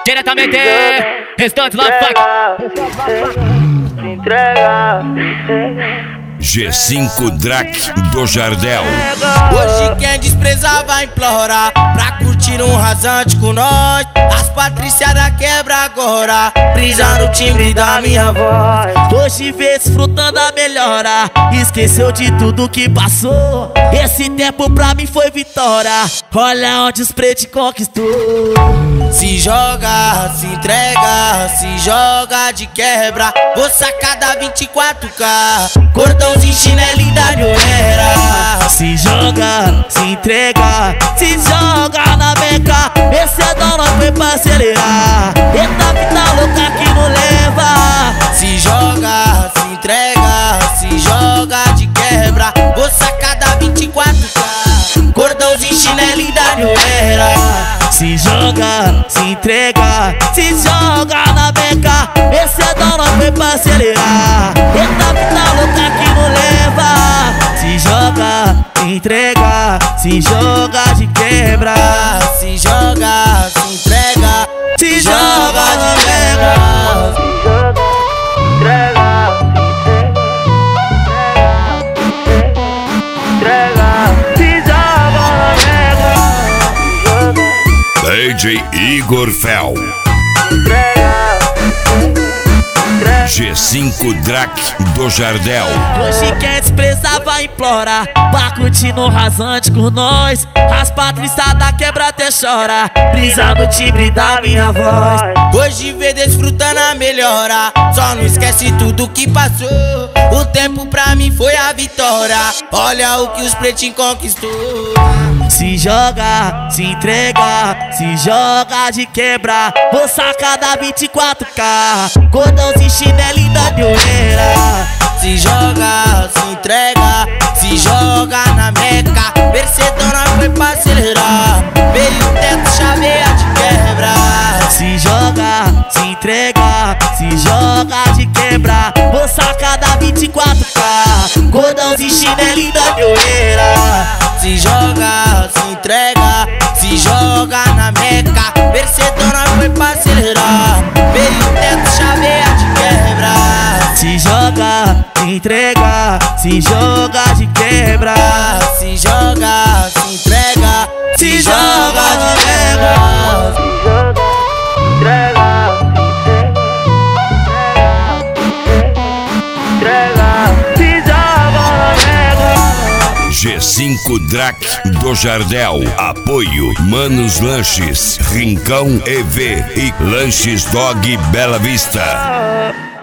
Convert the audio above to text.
Diretamente, restante lá Se entrega. G5 Drac do Jardel. Hoje quem desprezar vai implorar pra curtir um rasante com nós. As Patrícias da quebra agora, brisa no timbre da minha voz. Hoje vê desfrutando a melhora, esqueceu de tudo que passou. Esse tempo pra mim foi vitória, olha onde os pretos conquistou. Se joga, se entrega, se joga de quebra. Vou sacar da 24K, cordãozinho, chinelinho da Nhoeira. Se joga, se entrega, se joga na beca. Mercedão nós foi pra acelerar, eita vida louca que não leva. Se joga, se entrega, se joga de quebra. Vou sacar da 24K, cordãozinho, chinelinho da Nhoeira. Se joga, se entrega, se joga na beca. Mercedão nós foi pra acelerar, eita vida louca que não leva. Se joga, se entrega, se joga de quebra. Se joga, se entrega, se joga de quebra. DJ Igor Fel. G5 Drac do Jardel. Hoje quem desprezar vai implorar pra curtir no rasante com nós. As Patrícias da quebra até chora, brisa no timbre da minha voz. Hoje vê desfrutando a melhora, só não esquece tudo que passou. O tempo pra mim foi a vitória, olha o que os pretinhos conquistou. Se joga, se entrega, se joga de quebra. Vou sacar da 24K, cordãozinho, chinelinho da Nhoeira. Se joga, se entrega, se joga na meca. Mercedão nós foi pra acelerar, meio teto, chaveia de quebra. Se joga, se entrega, se joga de quebra. Vou sacar da 24K, cordãozinho, chinelinho da Nhoeira. Se joga, se entrega, se joga na meca. Mercedão nós foi pra acelerar, meio teto, chaveia de quebra. Se joga, se entrega, se joga de quebra. Se joga, se entrega, se joga de quebra. G5 Drac do Jardel. Apoio Manos Lanches, Rincão EV e Lanches Dog Bela Vista.